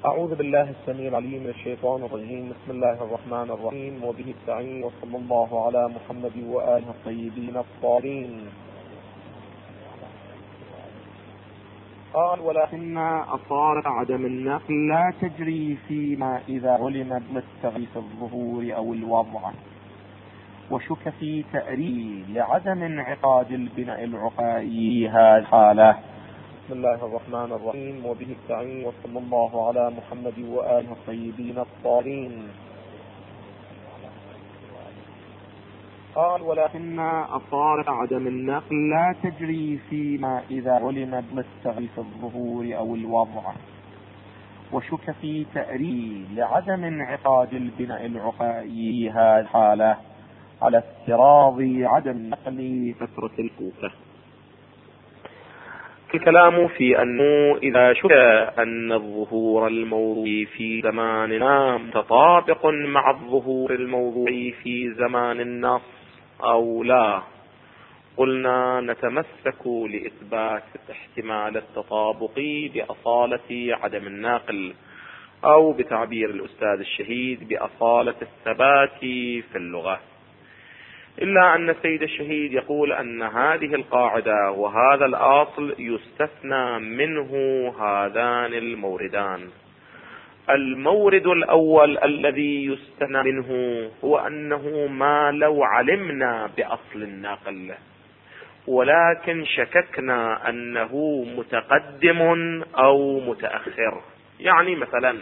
أعوذ بالله السميع العليم من الشيطان الرجيم. بسم الله الرحمن الرحيم، وبه استعين، وصلى الله على محمد وآله الطيبين الطاهرين. قال: ولكن أصالة عدم النقل لا تجري فيما إذا علم بالتغيير في الظهور أو الوضع، وشك في تأريل لعدم انعقاد البناء العقائي هذه الحالة. بسم الله الرحمن الرحيم، وبه استعين، وصلى الله على محمد وآله الطيبين الطاهرين. قال: ولكن أصالة عدم النقل لا تجري فيما إذا علم بالتغيير في الظهور أو الوضع، وشك في تأريل لعدم انعقاد البناء العقائي هذه الحالة على افتراض عدم النقل فترة الكوفة. الكلام في أنه إذا شك أن الظهور الموضوعي في زماننا متطابق مع الظهور الموضوعي في زمان النص أو لا، قلنا نتمسك لإثبات احتمال التطابق بأصالة عدم الناقل، أو بتعبير الأستاذ الشهيد بأصالة الثبات في اللغة. إلا أن السيد الشهيد يقول أن هذه القاعدة وهذا الأصل يستثنى منه هذان الموردان. المورد الأول الذي يستثنى منه هو أنه ما لو علمنا بأصل الناقل ولكن شككنا أنه متقدم أو متأخر. يعني مثلا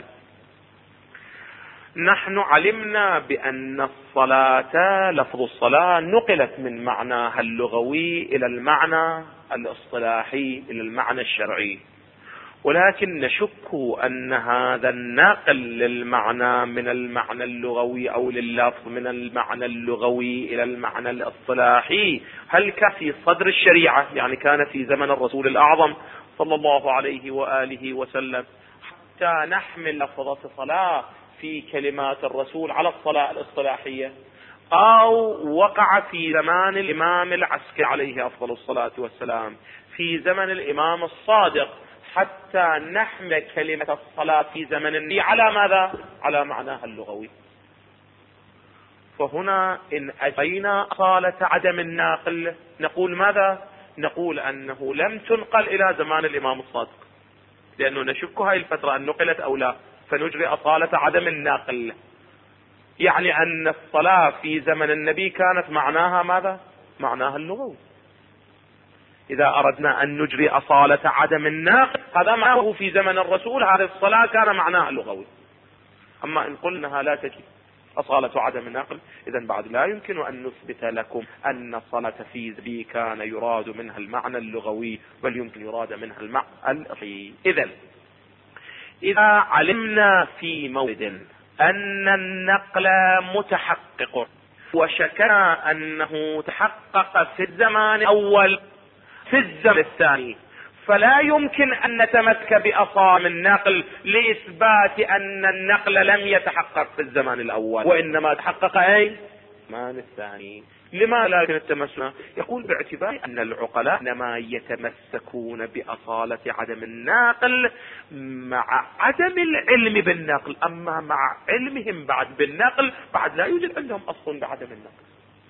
نحن علمنا بأن الصلاة، لفظ الصلاة نقلت من معناها اللغوي إلى المعنى الاصطلاحي إلى المعنى الشرعي، ولكن نشك أن هذا النقل للمعنى من المعنى اللغوي أو لللفظ من المعنى اللغوي إلى المعنى الاصطلاحي هل كان في صدر الشريعة، يعني كان في زمن الرسول الأعظم صلى الله عليه وآله وسلم، حتى نحمل لفظة صلاة في كلمات الرسول على الصلاة الاصطلاحية، أو وقع في زمان الإمام العسكري عليه أفضل الصلاة والسلام، في زمن الإمام الصادق، حتى نحمل كلمة الصلاة في زمن النبي على ماذا؟ على معناها اللغوي. فهنا إن أجينا أصالة عدم الناقل نقول ماذا؟ نقول أنه لم تنقل إلى زمان الإمام الصادق، لأنه نشك هاي الفترة أن نقلت أو لا، فنجري أصالة عدم الناقل. يعني أن الصلاة في زمن النبي كانت معناها ماذا؟ معناها اللغوي. إذا أردنا أن نجري أصالة عدم الناقل هذا معناه في زمن الرسول هذه الصلاة كان معناها اللغوي. أما إن قلناها لا تجي أصالة عدم الناقل، إذن بعد لا يمكن أن نثبت لكم أن الصلاة في ذبي كان يراد منها المعنى اللغوي، بل يمكن يراد منها المعنى الأصلي. إذا علمنا في مورد أن النقل متحقق وشكنا أنه تحقق في الزمان الأول في الزمن الثاني، فلا يمكن أن نتمسك بأصالة النقل لإثبات أن النقل لم يتحقق في الزمان الأول وإنما تحقق أي الزمان الثاني. لما لا يمكن التمسك؟ يقول باعتبار أن العقلاء إنما يتمسكون بأصالة عدم الناقل مع عدم العلم بالنقل، أما مع علمهم بعد بالنقل بعد لا يوجد عندهم أصل بعدم النقل.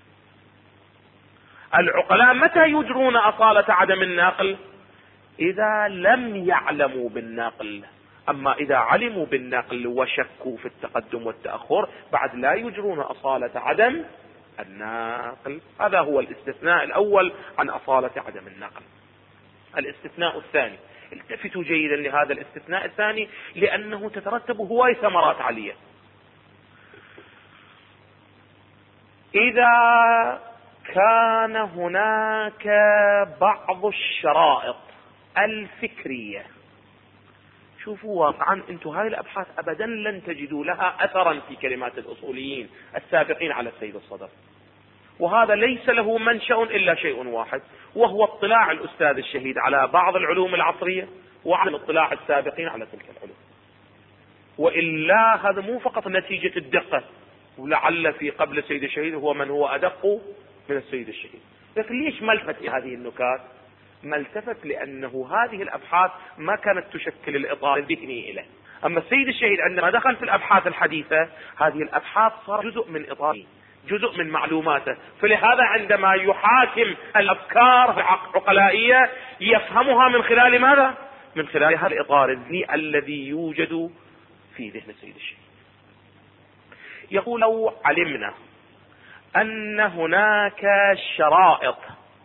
العقلاء متى يجرون أصالة عدم الناقل؟ إذا لم يعلموا بالناقل. أما إذا علموا بالناقل وشكوا في التقدم والتأخر بعد لا يجرون أصالة عدم الناقل. هذا هو الاستثناء الأول عن أصالة عدم الناقل. الاستثناء الثاني، التفتوا جيدا لهذا الاستثناء الثاني لأنه تترتب هواي ثمرات عليه. إذا كان هناك بعض الشرائط الفكرية، شوفوا واقعا انتم هاي الابحاث ابدا لن تجدوا لها اثرا في كلمات الاصوليين السابقين على السيد الصدر، وهذا ليس له منشأ الا شيء واحد، وهو اطلاع الاستاذ الشهيد على بعض العلوم العصرية وعلى اطلاع السابقين على تلك العلوم. وإلا هذا مو فقط نتيجة الدقة، ولعل في قبل السيد الشهيد هو من هو أدق من السيد الشهيد. لكن ليش ما التفت هذه النكات؟ ما التفت لأنه هذه الأبحاث ما كانت تشكل الإطار الذهني إليه. أما السيد الشهيد عندما دخل في الأبحاث الحديثة، هذه الأبحاث صار جزء من إطاره، جزء من معلوماته، فلهذا عندما يحاكم الأفكار العقلائية يفهمها من خلال ماذا؟ من خلال هذا الإطار الذهني الذي يوجد في ذهن السيد الشهيد. يقول لو علمنا أن هناك شرائط،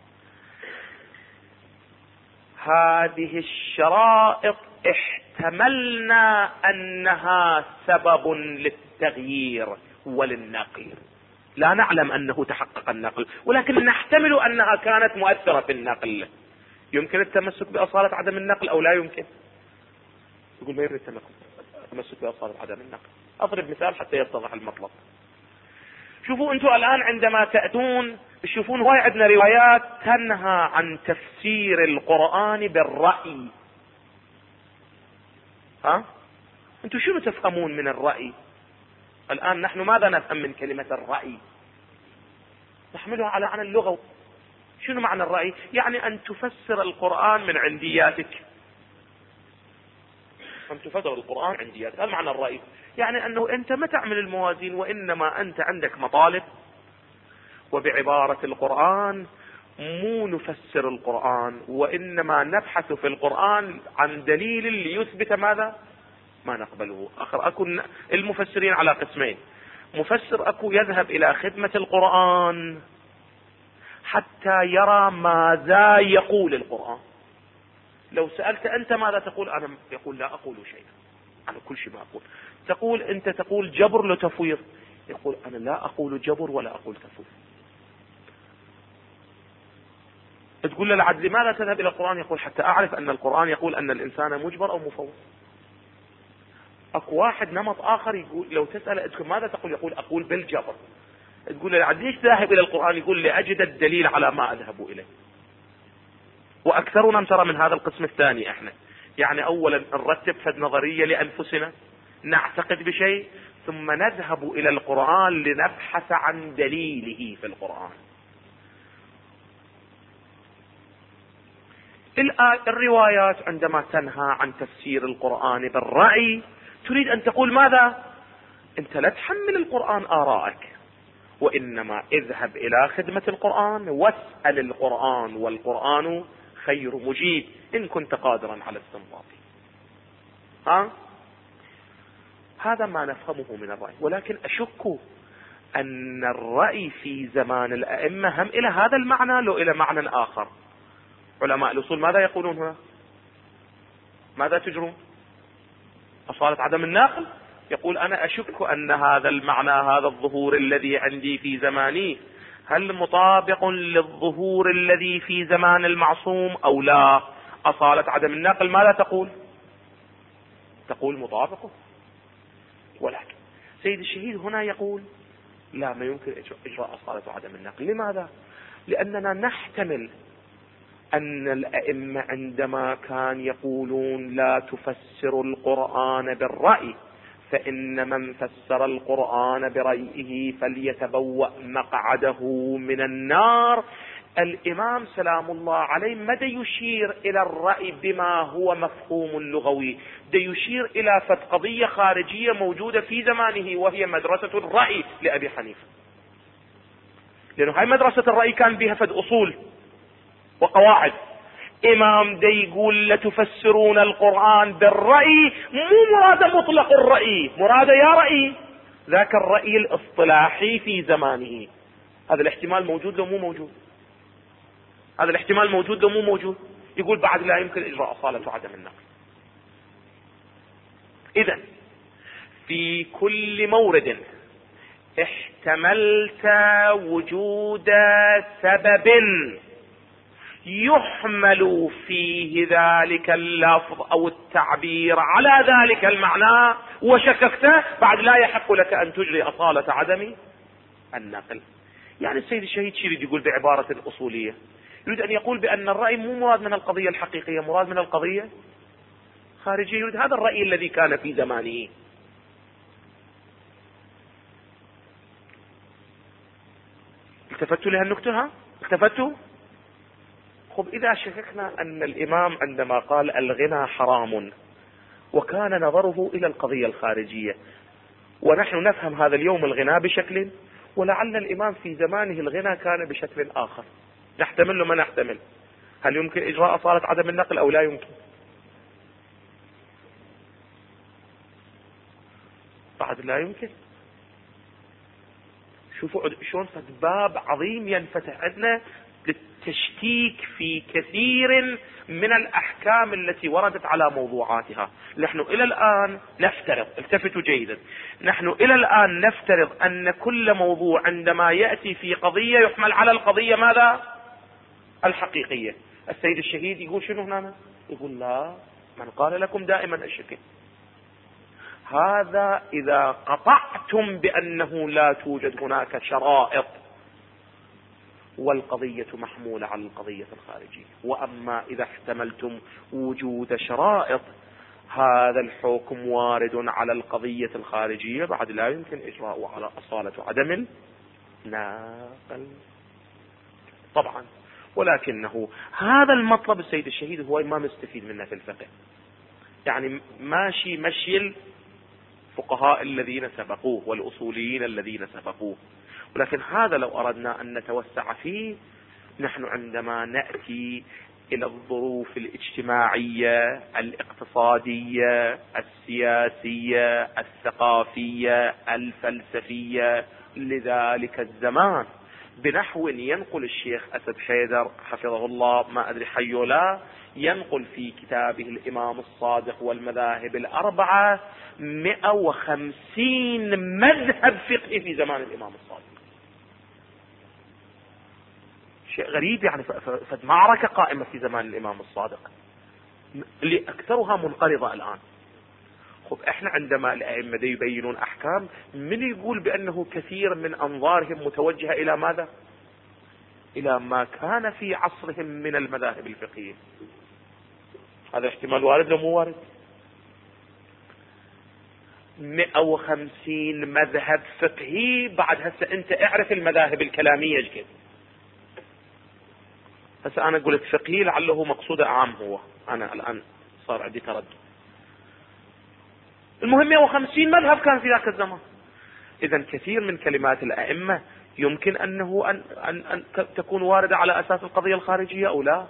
هذه الشرائط احتملنا أنها سبب للتغيير وللنقل، لا نعلم أنه تحقق النقل ولكن نحتمل أنها كانت مؤثرة في النقل، يمكن التمسك بأصالة عدم النقل أو لا يمكن؟ يقول ما يريد التمسك بأصالة عدم النقل. أضرب مثال حتى يتضح المطلب. شوفوا أنتم الآن عندما تأتون تشوفون هواي عندنا روايات تنهى عن تفسير القرآن بالرأي. أنتم شنو تفهمون من الرأي؟ الآن نحن ماذا نفهم من كلمة الرأي؟ نحملها على معنى اللغة. شنو معنى الرأي؟ يعني أن تفسر القرآن من عندياتك، أن تفسر القرآن عندياتك، هذا معنى الرأي. يعني أنه أنت ما تعمل الموازين، وإنما أنت عندك مطالب، وبعبارة القرآن مو نفسر القرآن وإنما نبحث في القرآن عن دليل ليثبت ماذا؟ ما نقبله. أكو المفسرين على قسمين، مفسر أكو يذهب إلى خدمة القرآن حتى يرى ماذا يقول القرآن. لو سألت أنت ماذا تقول، أنا يقول لا أقول شيئا، أنا كل شيء ما أقول. تقول أنت تقول جبر لتفويض، يقول أنا لا أقول جبر ولا أقول تفويض. تقول له العدل لماذا تذهب إلى القرآن، يقول حتى أعرف أن القرآن يقول أن الإنسان مجبر أو مفوض. أكو واحد نمط آخر يقول، لو تسأل ماذا تقول، يقول أقول بالجبر. تقول له العدل ليش ذاهب إلى القرآن، يقول لأجد الدليل على ما أذهب إليه. وأكثرنا ترى من هذا القسم الثاني احنا، يعني أولا نرتب فد نظرية لأنفسنا، نعتقد بشيء، ثم نذهب إلى القرآن لنبحث عن دليله في القرآن. الروايات عندما تنهى عن تفسير القرآن بالرأي تريد أن تقول ماذا؟ أنت لا تحمل القرآن آراءك، وإنما اذهب إلى خدمة القرآن واسأل القرآن، والقرآن خير مجيب إن كنت قادرا على استنباطه. هذا ما نفهمه من الرأي. ولكن أشك أن الرأي في زمان الأئمة هم إلى هذا المعنى لو إلى معنى آخر. علماء الأصول ماذا يقولون هنا؟ ماذا تجرون؟ أصالة عدم النقل. يقول أنا أشك أن هذا المعنى، هذا الظهور الذي عندي في زماني، هل مطابق للظهور الذي في زمان المعصوم أو لا؟ أصالة عدم النقل ماذا تقول؟ تقول مطابقه. ولكن سيد الشهيد هنا يقول لا، ما يمكن إجراء أصالة عدم النقل. لماذا؟ لأننا نحتمل أن الأئمة عندما كان يقولون لا تفسر القرآن بالرأي، فإن من فسر القرآن برأيه فليتبوأ مقعده من النار، الإمام سلام الله عليه مدى يشير إلى الرأي بما هو مفهوم لغوي، دي يشير إلى قضية خارجية موجودة في زمانه، وهي مدرسة الرأي لأبي حنيفة. لأنه هاي مدرسة الرأي كان بها فد أصول وقواعد. إمام دي يقول لتفسرون القرآن بالرأي، مو مراد مطلق الرأي، مراد يا رأي ذاك الرأي الاصطلاحي في زمانه. هذا الاحتمال موجود لو مو موجود؟ هذا الاحتمال موجود لو مو موجود؟ يقول بعد لا يمكن إجراء أصالة عدم النقل. إذن في كل مورد احتملت وجود سبب يحمل فيه ذلك اللفظ أو التعبير على ذلك المعنى وشككت، بعد لا يحق لك أن تجري أصالة عدم النقل. يعني السيد الشهيد شو يريد يقول بعبارة الأصولية؟ يريد أن يقول بأن الرأي مو مراد من القضية الحقيقية، مراد من القضية خارجية. يريد هذا الرأي الذي كان في زمانه. التفتوا لها النكتة؟ التفتوا؟ خب إذا شككنا أن الإمام عندما قال الغنى حرام وكان نظره إلى القضية الخارجية. ونحن نفهم هذا اليوم الغناء بشكل، ولعل الإمام في زمانه الغناء كان بشكل آخر نحتمل له ما نحتمل. هل يمكن إجراء أصالة عدم النقل أو لا يمكن؟ بعد لا يمكن. شوفوا شلون باب عظيم ينفتح عندنا للتشكيك في كثير من الأحكام التي وردت على موضوعاتها. نحن إلى الآن نفترض، التفتوا جيدا، نحن إلى الآن نفترض أن كل موضوع عندما يأتي في قضية يحمل على القضية ماذا؟ الحقيقية. السيد الشهيد يقول شنو هنا؟ يقول لا، من قال لكم دائما الشكل. هذا إذا قطعتم بأنه لا توجد هناك شرائط والقضية محمولة على القضية الخارجية. وأما إذا احتملتم وجود شرائط هذا الحكم وارد على القضية الخارجية، بعد لا يمكن إجراءه على أصالة عدم الناقل طبعا. ولكنه هذا المطلب السيد الشهيد هو ما مستفيد منه في الفقه، يعني ماشي مشي الفقهاء الذين سبقوه والأصوليين الذين سبقوه. ولكن هذا لو أردنا أن نتوسع فيه، نحن عندما نأتي إلى الظروف الاجتماعية الاقتصادية السياسية الثقافية الفلسفية لذلك الزمان، بنحو ينقل الشيخ أسد حيدر حفظه الله، ما أدري حي لا، ينقل في كتابه الإمام الصادق والمذاهب الأربعة 150 مذهب فقهي في زمان الإمام الصادق. شيء غريب، يعني فد معركة قائمة في زمان الإمام الصادق اللي أكثرها منقرضة الآن. خب احنا عندما الأئمة يبينون أحكام، من يقول بأنه كثير من أنظارهم متوجهة إلى ماذا؟ إلى ما كان في عصرهم من المذاهب الفقهية. هذا احتمال وارد لو مو وارد؟ 150 مذهب فقهي. بعد هسه انت اعرف المذاهب الكلامية ايش كده. هسه انا قلت فقهي لعله مقصود عام، هو انا الان صار عندي تردد. المهم 150 مذهب كان في ذاك الزمان. اذا كثير من كلمات الائمة يمكن انه أن تكون واردة على اساس القضية الخارجية او لا.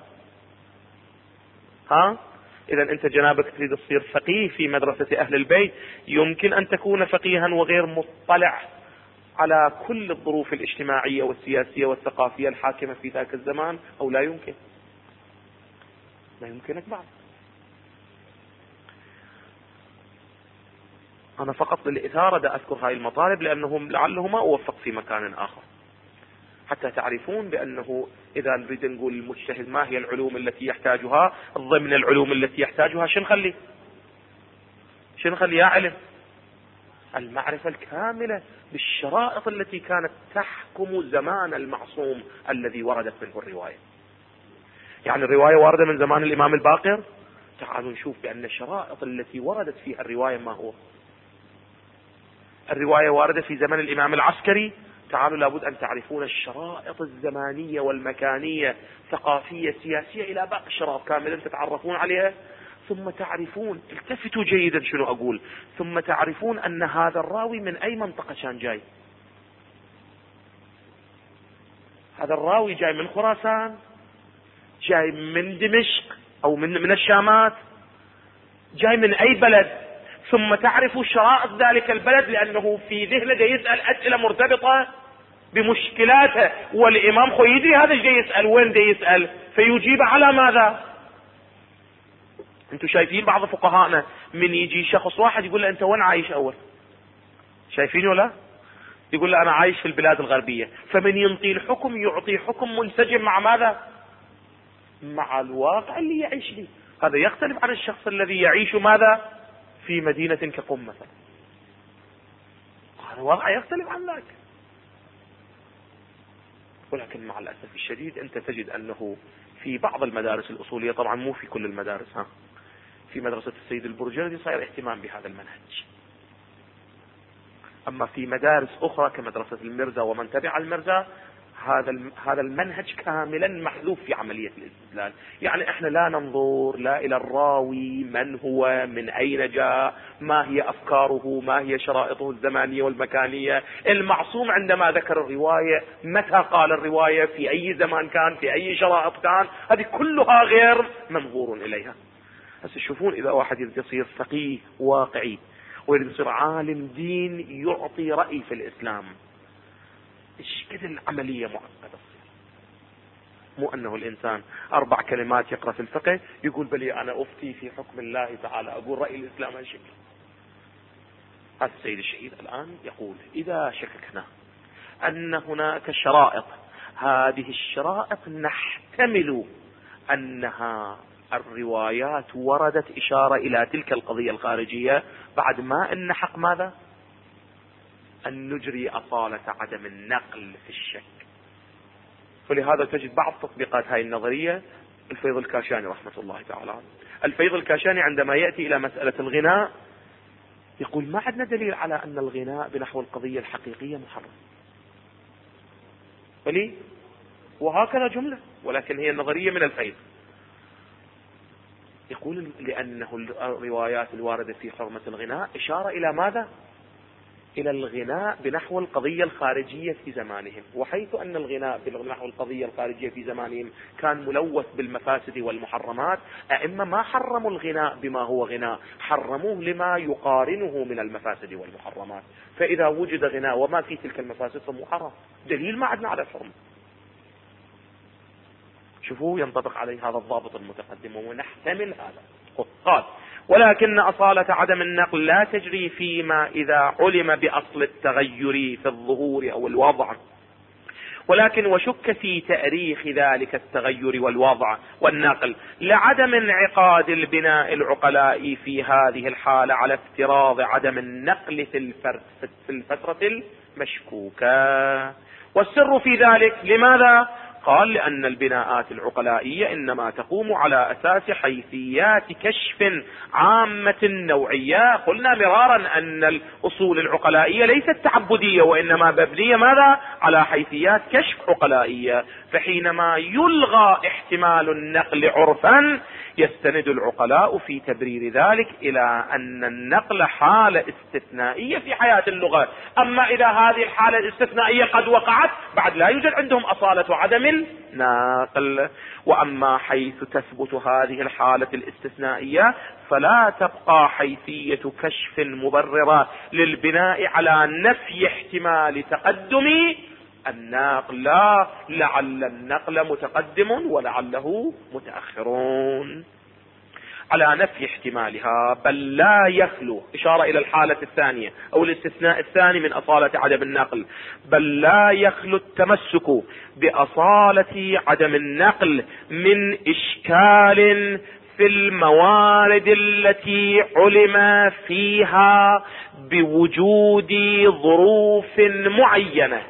اذا انت جنابك تريد تصير فقيه في مدرسة اهل البيت، يمكن ان تكون فقيها وغير مطلع على كل الظروف الاجتماعية والسياسية والثقافية الحاكمة في ذاك الزمان، او لا يمكن؟ لا يمكنك بعد. انا فقط للإثارة دا اذكر هاي المطالب لانهم لعله ما اوفق في مكان اخر، حتى تعرفون بأنه إذا نريد نقول المجتهد ما هي العلوم التي يحتاجها ضمن العلوم التي يحتاجها، شنو نخلي يا علم؟ المعرفة الكاملة بالشرائط التي كانت تحكم زمان المعصوم الذي وردت منه الرواية. يعني الرواية واردة من زمان الإمام الباقر، تعالوا نشوف بأن الشرائط التي وردت فيها الرواية ما هو. الرواية واردة في زمن الإمام العسكري، تعالوا لابد أن تعرفون الشرائط الزمانية والمكانية ثقافية سياسية إلى باقي الشرائط كاملة تتعرفون عليها. ثم تعرفون، التفتوا جيدا شنو أقول، ثم تعرفون أن هذا الراوي من أي منطقة كان جاي. هذا الراوي جاي من خراسان، جاي من دمشق أو من الشامات، جاي من أي بلد. ثم تعرفوا شرائط ذلك البلد، لأنه في ذهنه يسأل أسئلة مرتبطة بمشكلاته، والإمام خو يدري هذا جاي يسأل وين جاي يسأل، فيجيب على ماذا. انتم شايفين بعض فقهائنا من يجي شخص واحد يقول له انت وين عايش اول؟ شايفين ولا؟ يقول له انا عايش في البلاد الغربية. فمن ينطي الحكم يعطي حكم منسجم مع ماذا؟ مع الواقع اللي يعيش فيه. هذا يختلف عن الشخص الذي يعيش ماذا؟ في مدينة كقم مثلا. هذا الوضع يختلف عن ذلك. ولكن مع الأسف الشديد أنت تجد أنه في بعض المدارس الأصولية، طبعا مو في كل المدارس، في مدرسة السيد البرجردي صار اهتمام بهذا المنهج. أما في مدارس أخرى كمدرسة المرزا ومن تبع المرزا، هذا المنهج كاملا محذوف في عملية الاستدلال. يعني احنا لا ننظر لا الى الراوي من هو، من اين جاء، ما هي افكاره، ما هي شرائطه الزمانية والمكانية. المعصوم عندما ذكر الرواية متى قال الرواية، في اي زمان كان، في اي شرائط كان، هذه كلها غير منظور اليها. بس تشوفون اذا واحد يريد يصير فقيه واقعي ويريد يصير عالم دين يعطي رأي في الاسلام، ايش كده العملية معقدة. مو انه الانسان 4 كلمات يقرأ في الفقه يقول بلي انا افتي في حكم الله تعالى، اقول رأي الاسلام هالشكل. هذا السيد الشهيد الان يقول اذا شككنا ان هناك شرائط، هذه الشرائط نحتمل انها الروايات وردت اشارة الى تلك القضية الخارجية، بعد ما ان حق ماذا؟ ان نجري اصالة عدم النقل في الشك. ولهذا تجد بعض تطبيقات هاي النظرية الفيض الكاشاني رحمة الله تعالى عنه. الفيض الكاشاني عندما يأتي الى مسألة الغناء يقول ما عندنا دليل على ان الغناء بنحو القضية الحقيقية محرم، ولي وهكذا جملة، ولكن هي النظرية من الفيض. يقول لأنه الروايات الواردة في حرمة الغناء إشارة إلى ماذا؟ إلى الغناء بنحو القضية الخارجية في زمانهم، وحيث أن الغناء بنحو القضية الخارجية في زمانهم كان ملوث بالمفاسد والمحرمات، أئمة ما حرموا الغناء بما هو غناء، حرموه لما يقارنه من المفاسد والمحرمات. فإذا وجد غناء وما في تلك المفاسد فهو حرام، دليل ما عندنا على الحرمة. شوفوا ينطبق عليه هذا الضابط المتقدم ونحتمل هذا. قال ولكن أصالة عدم النقل لا تجري فيما إذا علم بأصل التغير في الظهور أو الوضع، ولكن وشك في تأريخ ذلك التغير والوضع والنقل لعدم انعقاد البناء العقلاء في هذه الحالة على افتراض عدم النقل في الفترة المشكوكة. والسر في ذلك لماذا؟ قال لأن البناءات العقلائية إنما تقوم على أساس حيثيات كشف عامة نوعية. قلنا مرارا أن الأصول العقلائية ليست تعبدية، وإنما مبنية ماذا؟ على حيثيات كشف عقلائية. فحينما يلغى احتمال النقل عرفا يستند العقلاء في تبرير ذلك إلى أن النقل حالة استثنائية في حياة اللغة. أما إذا هذه الحالة الاستثنائية قد وقعت بعد لا يوجد عندهم أصالة عدم النقل. وأما حيث تثبت هذه الحالة الاستثنائية فلا تبقى حيثية كشف مبررة للبناء على نفي احتمال تقدم النقل، لا لعل النقل متقدم ولعله متأخرون، على نفي احتمالها، بل لا يخلو، إشارة إلى الحالة الثانية أو الاستثناء الثاني من أصالة عدم النقل، بل لا يخلو التمسك بأصالة عدم النقل من إشكال في الموارد التي علم فيها بوجود ظروف معينة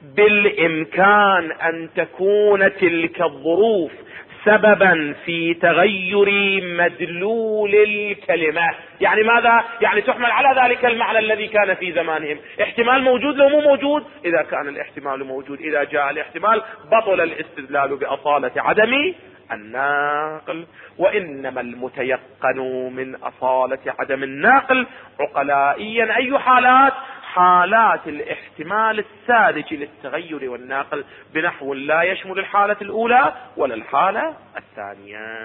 بالإمكان أن تكون تلك الظروف سببا في تغير مدلول الكلمة. يعني ماذا؟ يعني تحمل على ذلك المعنى الذي كان في زمانهم. احتمال موجود لو مو موجود؟ إذا كان الاحتمال موجود، إذا جاء الاحتمال بطل الاستدلال بأصالة عدم الناقل. وإنما المتيقن من أصالة عدم الناقل عقلائيا أي حالات؟ حالات الاحتمال الساذج للتغير والناقل بنحو لا يشمل الحالة الأولى ولا الحالة الثانية.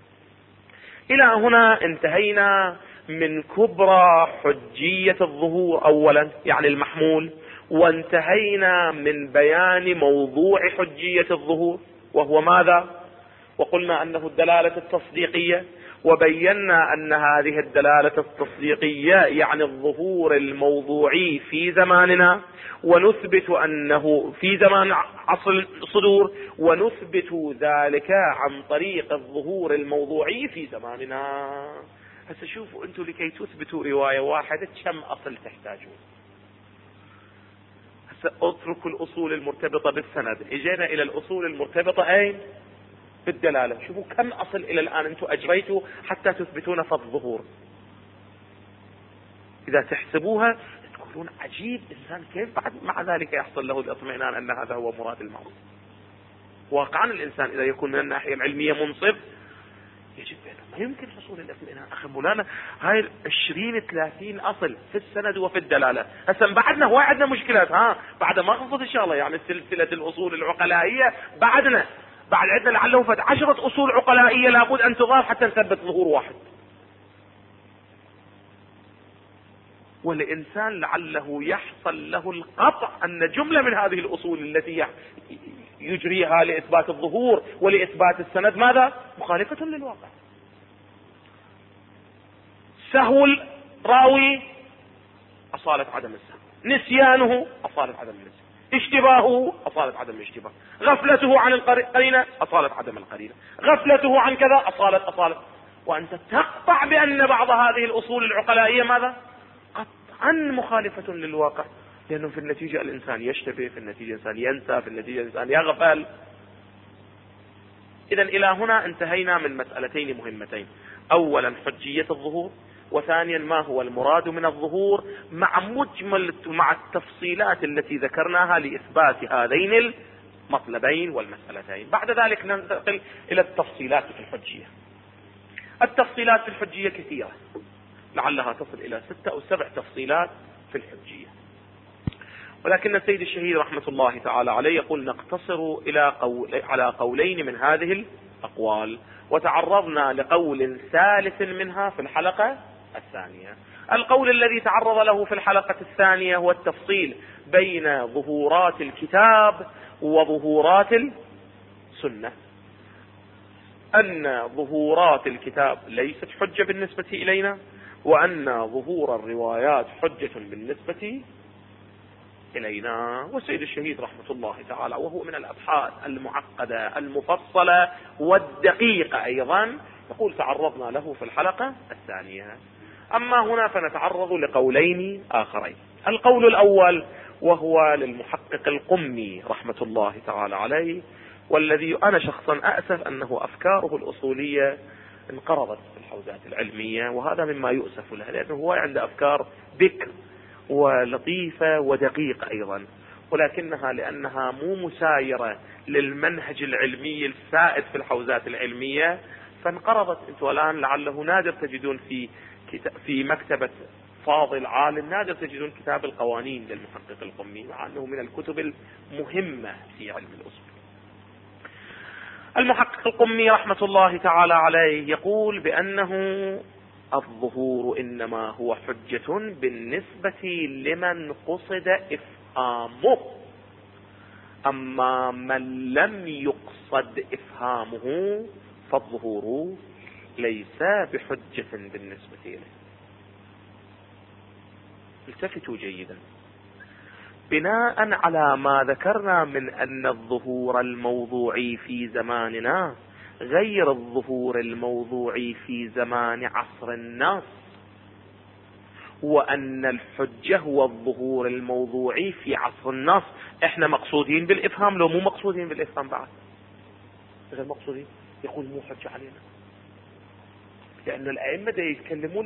إلى هنا انتهينا من كبرى حجية الظهور أولا، يعني المحمول، وانتهينا من بيان موضوع حجية الظهور وهو ماذا؟ وقلنا أنه الدلالة التصديقية، وبينا أن هذه الدلالة التصديقية يعني الظهور الموضوعي في زماننا، ونثبت أنه في زمان عصر الصدور، ونثبت ذلك عن طريق الظهور الموضوعي في زماننا. هسه شوفوا أنتم لكي تثبتوا رواية واحدة كم أصل تحتاجون. هسه اتركوا الأصول المرتبطة بالسند، اجينا إلى الأصول المرتبطة أين؟ بالدلالة. شوفوا كم أصل إلى الآن أنتم أجريتوا حتى تثبتون فض الظهور. إذا تحسبوها يقولون عجيب الإنسان كيف بعد مع ذلك يحصل له الاطمئنان أن هذا هو مراد الموت. واقعا الإنسان إذا يكون من الناحية العلمية منصف يجب ما يمكن حصول الاطمئنان. أخي مولانا هاي 20-30 أصل في السند وفي الدلالة، هسه بعدنا هو عندنا مشكلات بعد ما خلصت إن شاء الله يعني سلسلة الأصول العقلائية بعد عندنا لعله 10 أصول عقلائية لابد أن تضاف حتى نثبت ظهور واحد. والإنسان لعله يحصل له القطع أن جملة من هذه الأصول التي يجريها لإثبات الظهور ولإثبات السند ماذا؟ مخالفة للواقع. سهو الراوي أصالة عدم السهو، نسيانه أصالة عدم النسيان، اشتباهه أصالة عدم الاشتباه، غفلته عن القرينة أصالة عدم القرينة، غفلته عن كذا أصالة. وأنت تقطع بأن بعض هذه الأصول العقلائية ماذا؟ قطعا مخالفة للواقع، لأنه في النتيجة الإنسان يشتبه، في النتيجة الإنسان ينسى، في النتيجة الإنسان يغفل. إذن إلى هنا انتهينا من مسألتين مهمتين: أولا حجية الظهور، وثانيا ما هو المراد من الظهور مع التفصيلات التي ذكرناها لإثبات هذين المطلبين والمسألتين. بعد ذلك ننتقل إلى التفصيلات في الحجية. التفصيلات في الحجية كثيرة، لعلها تصل إلى 6 أو 7 تفصيلات في الحجية، ولكن السيد الشهيد رحمة الله تعالى عليه يقول نقتصر على قولين من هذه الأقوال، وتعرضنا لقول ثالث منها في الحلقة الثانية. القول الذي تعرض له في الحلقة الثانية هو التفصيل بين ظهورات الكتاب وظهورات السنة، أن ظهورات الكتاب ليست حجة بالنسبة إلينا، وأن ظهور الروايات حجة بالنسبة إلينا. والسيد الشهيد رحمة الله تعالى وهو من الأبحاث المعقدة المفصلة والدقيقة أيضا يقول تعرضنا له في الحلقة الثانية. أما هنا فنتعرض لقولين آخرين. القول الأول وهو للمحقق القمي رحمة الله تعالى عليه، والذي أنا شخصا أأسف أنه أفكاره الأصولية انقرضت في الحوزات العلمية، وهذا مما يؤسف له، لأنه هو عنده أفكار بكر ولطيفة ودقيقة أيضا، ولكنها لأنها مو مسايرة للمنهج العلمي السائد في الحوزات العلمية فانقرضت. انتوا الآن لعله نادر تجدون في مكتبة فاضل عالم نادر تجدون كتاب القوانين للمحقق القمي، مع أنه من الكتب المهمة في علم الأصول. المحقق القمي رحمة الله تعالى عليه يقول بأنه الظهور إنما هو حجة بالنسبة لمن قصد إفهامه، أما من لم يقصد إفهامه فالظهور ليس بحجة بالنسبة إليه. التفتوا جيدا، بناء على ما ذكرنا من أن الظهور الموضوعي في زماننا غير الظهور الموضوعي في زمان عصر الناس، وأن الحجة هو الظهور الموضوعي في عصر الناس. احنا مقصودين بالإفهام لو مو مقصودين بالإفهام بعد؟ غير مقصودين، يقول مو حجة علينا، لأن الأئمة دا يتكلمون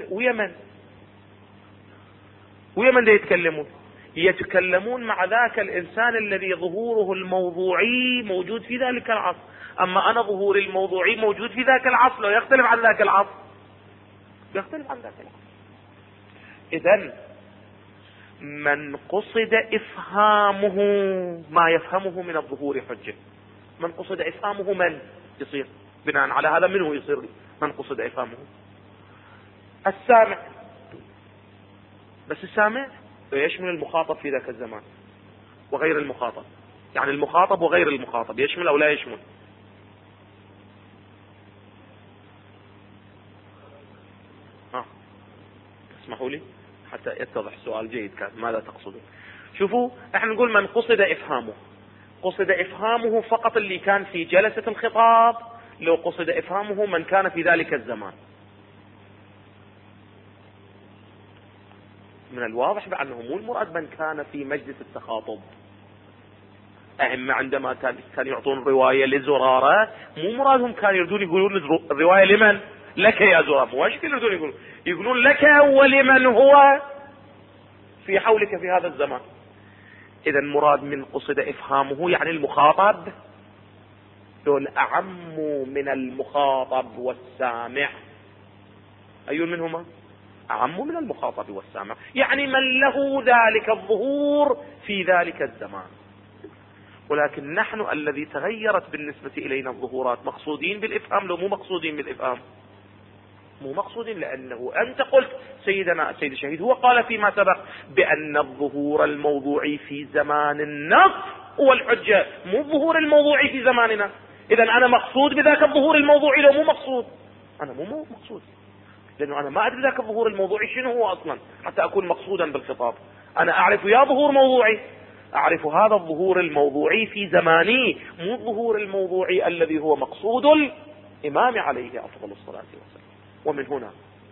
ويمن دا يتكلمون مع ذاك الإنسان الذي ظهوره الموضوعي موجود في ذلك العصر. أما أنا ظهوري الموضوعي موجود في ذاك العصر، لو يختلف عن ذاك العصر. إذن من قصد إفهامه ما يفهمه من الظهور حجة. من قصد إفهامه من يصير بناء على هذا منه يصير من قصد إفهامه؟ السامع. بس السامع يشمل المخاطب في ذاك الزمان وغير المخاطب، يعني المخاطب وغير المخاطب، يشمل أو لا يشمل؟ اسمحوا لي حتى يتضح السؤال جيد كان ماذا تقصدون. شوفوا، احنا نقول من قصد إفهامه فقط اللي كان في جلسة الخطاب، لو قصد إفهامه من كان في ذلك الزمان. من الواضح بأنه مو المراد من كان في مجلس التخاطب. أئمة عندما كان يعطون رواية لزرارة مو مرادهم كانوا يردون يقولون الرواية لمن؟ لك يا زرارة. مو ايش يردون يقولون لك ولمن هو في حولك في هذا الزمان. إذا مراد من قصد إفهامه يعني المخاطب، دول أعم من المخاطب والسامع. أي منهما؟ أعم من المخاطب والسامع، يعني من له ذلك الظهور في ذلك الزمان. ولكن نحن الذي تغيرت بالنسبة إلينا الظهورات مقصودين بالإفهام لو مو مقصودين بالإفهام؟ مو مقصودين، لأنه أنت قلت سيدنا السيد الشهيد هو قال فيما سبق بأن الظهور الموضوعي في زمان النص هو الحجة، مو الظهور الموضوعي في زماننا. إذا أنا مقصود بذاك الظهور الموضوعي لو مو مقصود؟ أنا مو مقصود، لأنه أنا ما أدري ذاك الظهور الموضوعي شنو هو أصلا حتى أكون مقصودا بالخطاب. أنا أعرف يا ظهور موضوعي، أعرف هذا الظهور الموضوعي في زماني، مو الظهور الموضوعي الذي هو مقصود الإمام عليه أفضل الصلاة والسلام. ومن هنا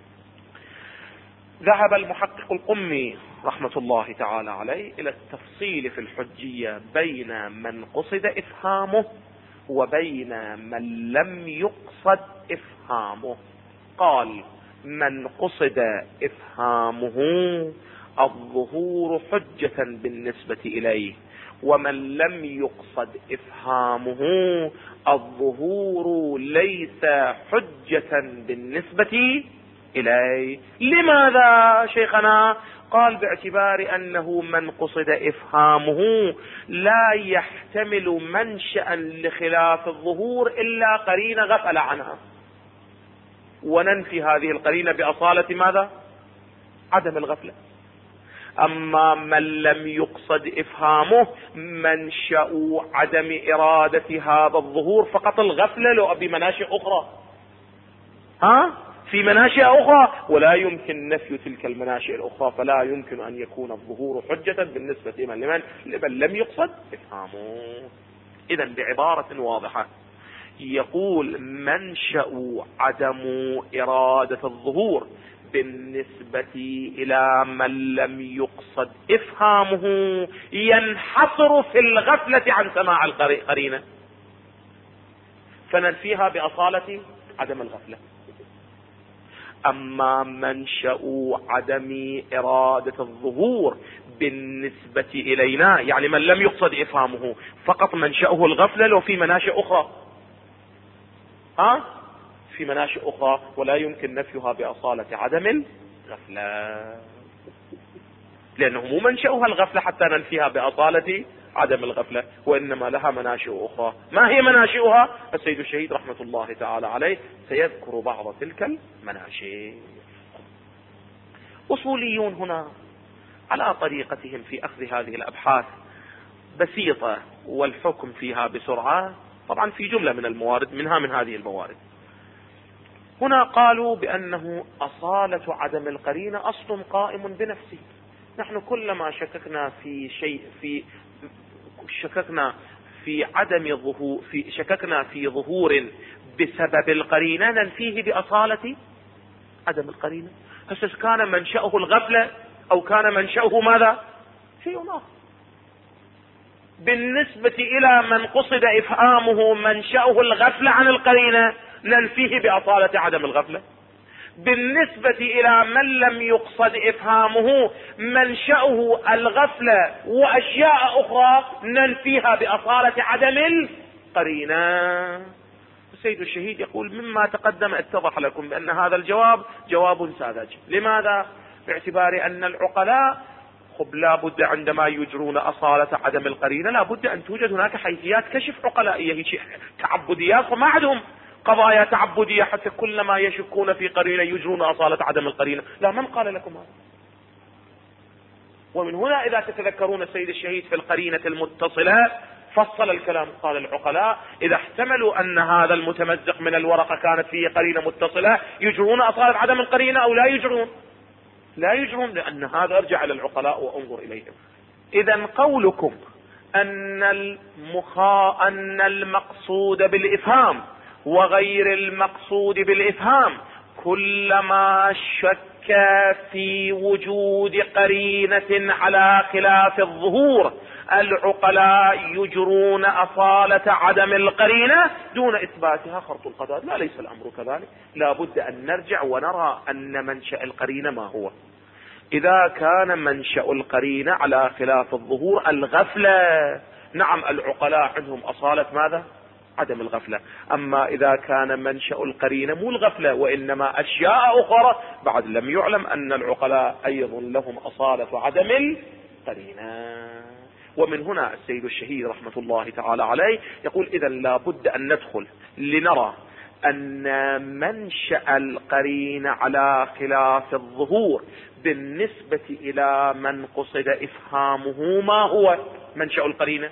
ذهب المحقق القمي رحمة الله تعالى عليه إلى التفصيل في الحجية بين من قصد إفهامه وبين من لم يقصد إفهامه. قال: من قصد إفهامه الظهور حجة بالنسبة إليه، ومن لم يقصد إفهامه الظهور ليس حجة بالنسبة إليه. لماذا شيخنا؟ قال: باعتبار أنه من قصد إفهامه لا يحتمل منشأ لخلاف الظهور إلا قرينة غفل عنها، وننفي هذه القرينة بأصالة ماذا؟ عدم الغفلة. أما من لم يقصد إفهامه منشأ عدم إرادة هذا الظهور فقط الغفلة، لو بمناشئ أخرى، في مناشئ أخرى، ولا يمكن نفي تلك المناشئ الأخرى، فلا يمكن أن يكون الظهور حجة بالنسبة لمن لم يقصد إفهامه. إذا بعبارة واضحة يقول: منشأ عدم إرادة الظهور بالنسبة إلى من لم يقصد إفهامه ينحصر في الغفلة عن سماع القرينة، فننفيها بأصالة عدم الغفلة. أما منشأ عدم إرادة الظهور بالنسبة إلينا يعني من لم يقصد إفهامه فقط منشأه الغفلة، لو في مناشئ أخرى، في مناشئ أخرى، ولا يمكن نفيها بأصالة عدم الغفلة، لأنه مو منشأها الغفلة حتى ننفيها بأصالة عدم الغفلة، وإنما لها مناشئ أخرى. ما هي مناشئها؟ السيد الشهيد رحمة الله تعالى عليه سيذكر بعض تلك المناشئ. أصوليون هنا على طريقتهم في أخذ هذه الأبحاث بسيطة والحكم فيها بسرعة، طبعا في جملة من الموارد من هذه الموارد. هنا قالوا بأنه أصالة عدم القرينة أصل قائم بنفسه. نحن كلما شككنا في شيء شككنا في ظهور بسبب القرينة ننفيه بأصالة عدم القرينة. هل كان منشأه الغفلة أو كان منشأه ماذا؟ شيء آخر. بالنسبة إلى من قصد إفهامه منشأه الغفلة عن القرينة ننفيه بأصالة عدم الغفلة. بالنسبة إلى من لم يقصد إفهامه منشأه الغفلة وأشياء أخرى ننفيها بأصالة عدم القرينة. السيد الشهيد يقول: مما تقدم اتضح لكم بأن هذا الجواب جواب ساذج. لماذا؟ باعتبار أن العقلاء لا بد عندما يجرون أصالة عدم القرينة لا بد أن توجد هناك حيثيات كشف عقلائية، تعبديات، وما عندهم قضايا تعبدية حتى كلما يشكون في قرينة يجرون أصالة عدم القرينة. لا، من قال لكم هذا؟ ومن هنا إذا تتذكرون السيد الشهيد في القرينة المتصلة فصل الكلام، قال: العقلاء إذا احتملوا أن هذا المتمزق من الورقة كانت فيه قرينة متصلة يجرون أصالة عدم القرينة أو لا يجرون؟ لا يجرون، لأن هذا ارجع للعقلاء وانظر إليهم. إذا قولكم أن المقصود بالإفهام وغير المقصود بالإفهام كلما شك في وجود قرينة على خلاف الظهور العقلاء يجرون أصالة عدم القرينة دون إثباتها خرط القضاء. لا، ليس الأمر كذلك. لا بد أن نرجع ونرى أن منشأ القرينة ما هو. إذا كان منشأ القرينة على خلاف الظهور الغفلة، نعم العقلاء عندهم أصالة ماذا؟ عدم الغفلة. أما إذا كان منشأ القرينة مو الغفلة وإنما أشياء أخرى، بعد لم يعلم أن العقلاء أيضا لهم أصالة عدم القرينة. ومن هنا السيد الشهيد رحمة الله تعالى عليه يقول إذا لا بد أن ندخل لنرى أن منشأ القرينة على خلاف الظهور بالنسبة إلى من قصد إفهامه ما هو منشأ القرينة،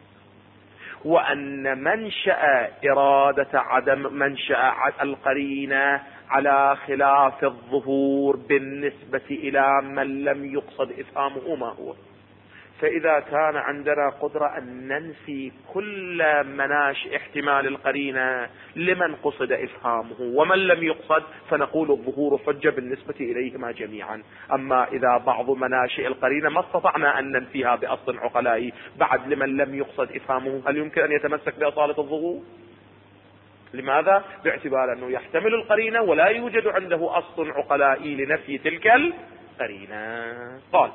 وأن منشأ منشأ القرينة على خلاف الظهور بالنسبة إلى من لم يقصد إفهامه ما هو. فإذا كان عندنا قدرة أن ننفي كل مناشئ احتمال القرينة لمن قصد إفهامه ومن لم يقصد، فنقول الظهور حجة بالنسبة إليهما جميعا. أما إذا بعض مناشئ القرينة ما استطعنا أن ننفيها بأصل عقلائي بعد لمن لم يقصد إفهامه، هل يمكن أن يتمسك بأصالة الظهور؟ لماذا؟ باعتبار أنه يحتمل القرينة ولا يوجد عنده أصل عقلائي لنفي تلك القرينة. قال: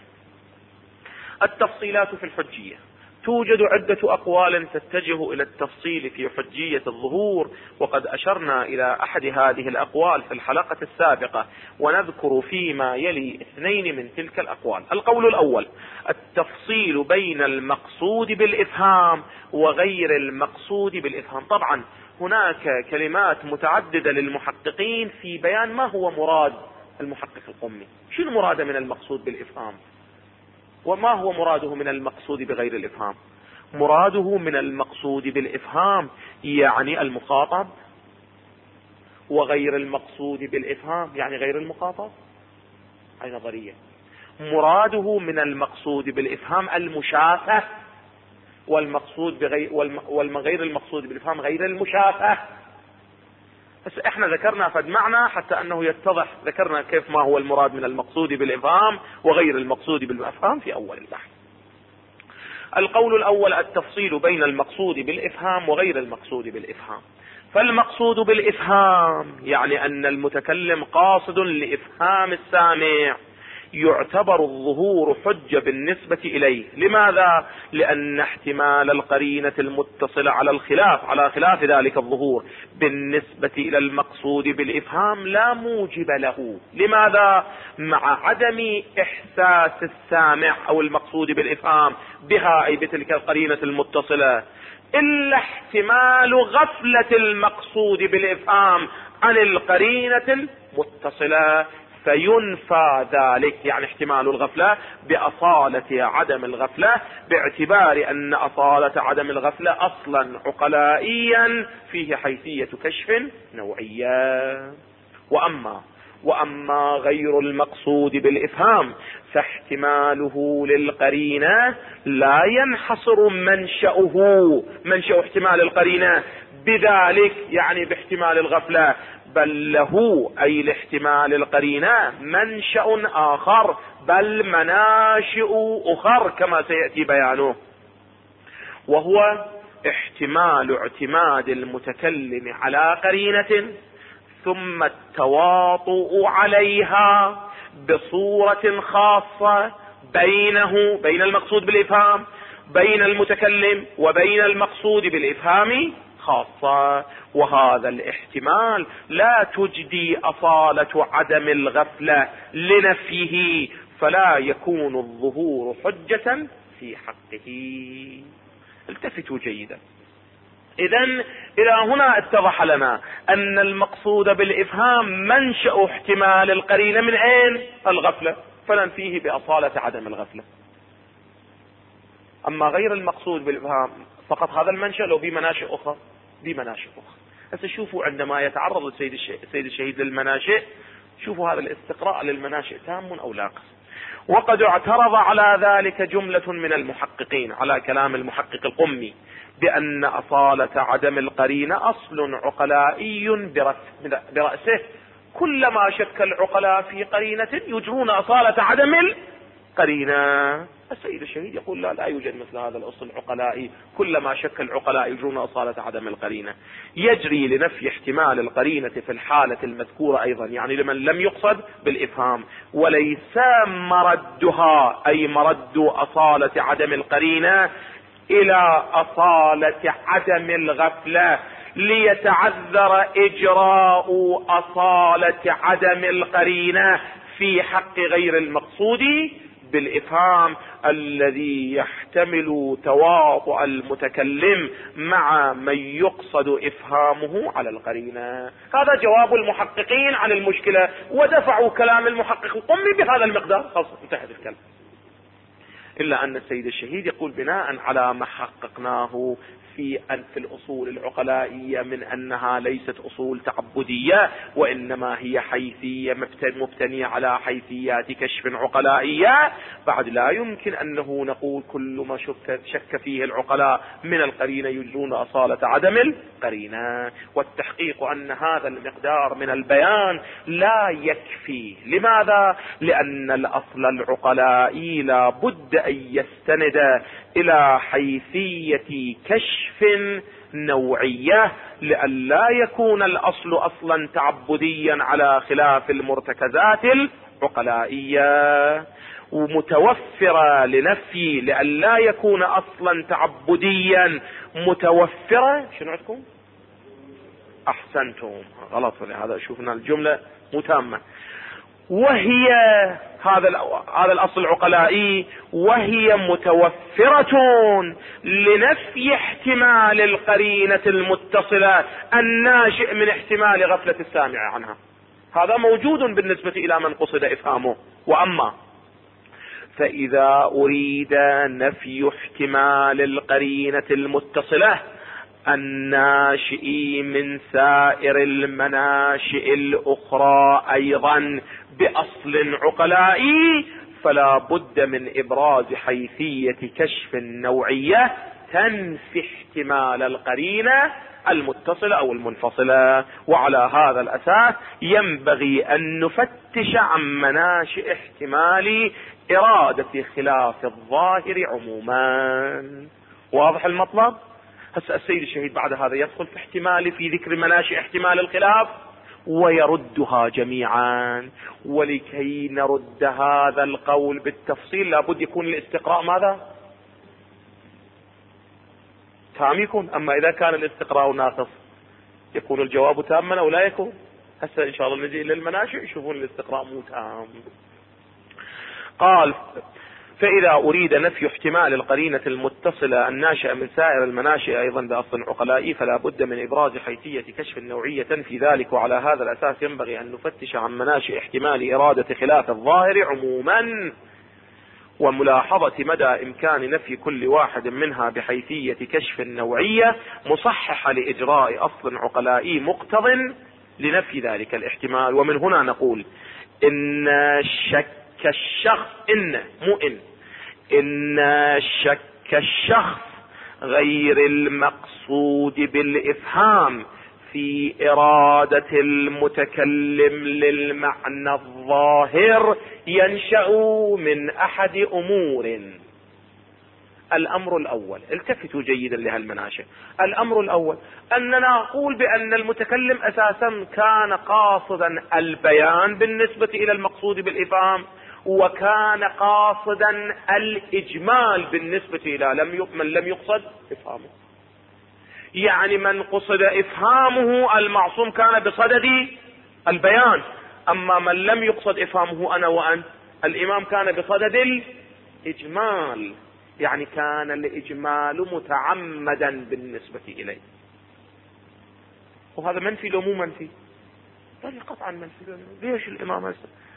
التفصيلات في الحجية. توجد عدة أقوال تتجه إلى التفصيل في حجية الظهور، وقد أشرنا إلى أحد هذه الأقوال في الحلقة السابقة، ونذكر فيما يلي 2 من تلك الأقوال. القول الأول: التفصيل بين المقصود بالإفهام وغير المقصود بالإفهام. طبعا هناك كلمات متعددة للمحققين في بيان ما هو مراد المحقق القمي. شنو مراده من المقصود بالإفهام؟ وما هو مراده من المقصود بغير الإفهام؟ مراده من المقصود بالإفهام يعني المخاطب، وغير المقصود بالإفهام يعني غير المخاطب. هاي نظرية. مراده من المقصود بالإفهام المشافة، والمقصود غير المقصود بالإفهام غير المشافة. بس احنا ذكرنا فد معنى حتى انه يتضح، ذكرنا كيف ما هو المراد من المقصود بالإفهام وغير المقصود بالإفهام في اول البحث. القول الاول: التفصيل بين المقصود بالإفهام وغير المقصود بالإفهام. فالمقصود بالإفهام يعني ان المتكلم قاصد لإفهام السامع، يعتبر الظهور حجة بالنسبة إليه. لماذا؟ لأن احتمال القرينة المتصلة على خلاف ذلك الظهور بالنسبة إلى المقصود بالإفهام لا موجب له. لماذا؟ مع عدم إحساس السامع أو المقصود بالإفهام بها، أي بتلك القرينة المتصلة، إلا احتمال غفلة المقصود بالإفهام عن القرينة المتصلة، فينفى ذلك يعني احتمال الغفلة بأصالة عدم الغفلة، باعتبار أن أصالة عدم الغفلة أصلا عقلائيا فيه حيثية كشف نوعية. وأما غير المقصود بالإفهام فاحتماله للقرينة لا ينحصر منشأ احتمال القرينة بذلك يعني باحتمال الغفلة، بل له أي لاحتمال القرينة منشأ آخر، بل مناشئ أخر كما سيأتي بيانه، وهو احتمال اعتماد المتكلم على قرينة ثم التواطؤ عليها بصورة خاصة بين المقصود بالإفهام، بين المتكلم وبين المقصود بالإفهام خاصة. وهذا الاحتمال لا تجدي أصالة عدم الغفلة لنفيه، فلا يكون الظهور حجة في حقه. التفتوا جيدا. إذن إلى هنا اتضح لنا أن المقصود بالإفهام منشأ احتمال القرينة من أين؟ الغفلة، فننفيه بأصالة عدم الغفلة. أما غير المقصود بالإفهام فقط هذا المنشأ لو بمناشئ أخرى. هسه شوفوا عندما يتعرض السيد الشهيد للمناشئ، شوفوا هذا الاستقراء للمناشئ تام أو ناقص. وقد اعترض على ذلك جملة من المحققين على كلام المحقق القمي بأن أصالة عدم القرينة أصل عقلائي برأسه، كلما شك العقلاء في قرينة يجرون أصالة عدم قرينة. السيد الشهيد يقول لا يوجد مثل هذا الأصل العقلائي، كلما شك العقلاء يجرون أصالة عدم القرينة. يجري لنفي احتمال القرينة في الحالة المذكورة أيضا، يعني لمن لم يقصد بالإفهام، وليس مردها أي مرد أصالة عدم القرينة إلى أصالة عدم الغفلة، ليتعذر إجراء أصالة عدم القرينة في حق غير المقصود بالإفهام الذي يحتمل تواطؤ المتكلم مع من يقصد إفهامه على القرينة. هذا جواب المحققين عن المشكلة، ودفعوا كلام المحقق القمي بهذا المقدار، خلاص انتهت الكلام. إلا أن السيد الشهيد يقول بناء على ما حققناه في الأصول العقلائية من أنها ليست أصول تعبدية، وإنما هي حيثية مبتنية على حيثيات كشف عقلائية، بعد لا يمكن أنه نقول كل ما شك فيه العقلاء من القرينة يجرون أصالة عدم القرينة. والتحقيق أن هذا المقدار من البيان لا يكفي. لماذا؟ لأن الأصل العقلائي لا بد أن يستند إلى حيثية كشف نوعية، لئلا يكون الأصل أصلا تعبديا على خلاف المرتكزات العقلائية، ومتوفرة لنفي لئلا يكون أصلا تعبديا متوفرة. شنو عندكم؟ أحسنتم، غلط، هذا شوفنا الجملة متامة. وهي هذا الأصل العقلائي وهي متوفرة لنفي احتمال القرينة المتصلة الناشئ من احتمال غفلة السامع عنها. هذا موجود بالنسبة إلى من قصد إفهامه. وأما فإذا أريد نفي احتمال القرينة المتصلة الناشئ من سائر المناشئ الأخرى أيضا بأصل عقلائي، فلا بد من إبراز حيثية كشف النوعية تنفي احتمال القرينة المتصلة أو المنفصلة. وعلى هذا الأساس ينبغي أن نفتش عن مناشئ احتمال إرادة خلاف الظاهر عموما. واضح المطلب؟ هسه السيد الشهيد بعد هذا يدخل في ذكر مناشئ احتمال الخلاف ويردها جميعا. ولكي نرد هذا القول بالتفصيل لابد يكون الاستقراء ماذا؟ تام يكون. اما اذا كان الاستقراء ناقص يكون الجواب تاما او لا يكون. هسه ان شاء الله نجي الى المناشئ يشوفون الاستقراء مو تام. قال فإذا أريد نفي احتمال القرينة المتصلة الناشئة من سائر المناشئ أيضا بأصل عقلائي، فلا بد من إبراز حيثية كشف النوعية في ذلك. وعلى هذا الأساس ينبغي أن نفتش عن مناشئ احتمال إرادة خلاف الظاهر عموما، وملاحظة مدى إمكان نفي كل واحد منها بحيثية كشف النوعية مصححة لإجراء أصل عقلائي مقتض لنفي ذلك الاحتمال. ومن هنا نقول إن شك الشخص إن شك الشخص غير المقصود بالإفهام في إرادة المتكلم للمعنى الظاهر ينشأ من أحد أمور. الأمر الأول، التفتوا جيدا لهالمناشئ. الأمر الأول أننا نقول بأن المتكلم أساسا كان قاصدا البيان بالنسبة إلى المقصود بالإفهام، وكان قاصدا الإجمال بالنسبة إلى من لم يقصد إفهامه. يعني من قصد إفهامه المعصوم كان بصدد البيان، أما من لم يقصد إفهامه أنا وأنت الإمام كان بصدد الإجمال، يعني كان الإجمال متعمدا بالنسبة إليه. وهذا منفي لو مو منفي؟ بل قطعا منفي. ليش الإمام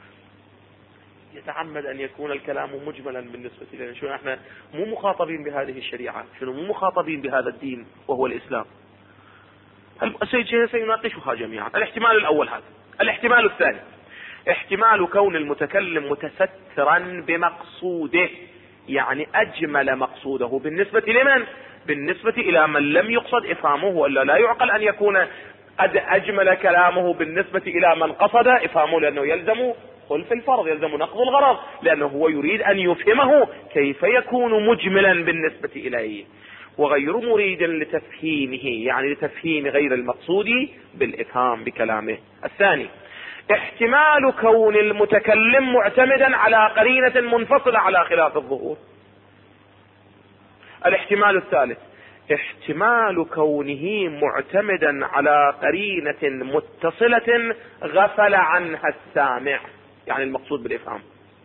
يتعمد أن يكون الكلام مجملا بالنسبة لنا؟ شو احنا مو مخاطبين بهذه الشريعة؟ شنو مو مخاطبين بهذا الدين وهو الإسلام؟ السيد سيناقشها جميعا. الاحتمال الأول هذا. الاحتمال الثاني احتمال كون المتكلم متسترا بمقصوده، يعني أجمل مقصوده بالنسبة لمن؟ بالنسبة إلى من لم يقصد إفهامه، ولا لا يعقل أن يكون قد أجمل كلامه بالنسبة إلى من قصد إفهامه، لأنه يلزم يدخل في الفرض، يلزم نقض الغرض، لأنه هو يريد أن يفهمه كيف يكون مجملا بالنسبة إليه، وغير مريد لتفهيمه، يعني لتفهيم غير المقصود بالإفهام بكلامه. الثاني احتمال كون المتكلم معتمدا على قرينة منفصلة على خلاف الظهور. الاحتمال الثالث احتمال كونه معتمدا على قرينة متصلة غفل عنها السامع، يعني المقصود بالإفهام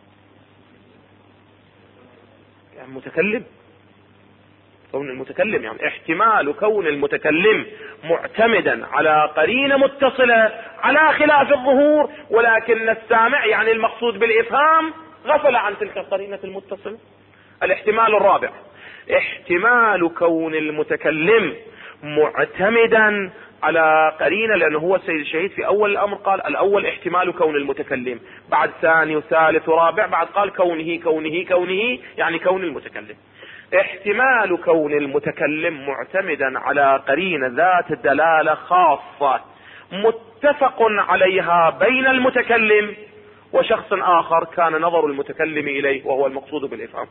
يعني متكلم، كون المتكلم، يعني احتمال كون المتكلم معتمدا على قرينة متصلة على خلاف الظهور، ولكن السامع يعني المقصود بالإفهام غفل عن تلك القرينة المتصلة. الاحتمال الرابع احتمال كون المتكلم معتمدا على قرينة، لأنه هو السيد الشهيد في أول الأمر قال الأول احتمال كون المتكلم، بعد ثاني وثالث ورابع بعد قال كونه يعني كون المتكلم. احتمال كون المتكلم معتمدا على قرينة ذات دلالة خاصة متفق عليها بين المتكلم وشخص آخر كان نظر المتكلم إليه وهو المقصود بالإفهام.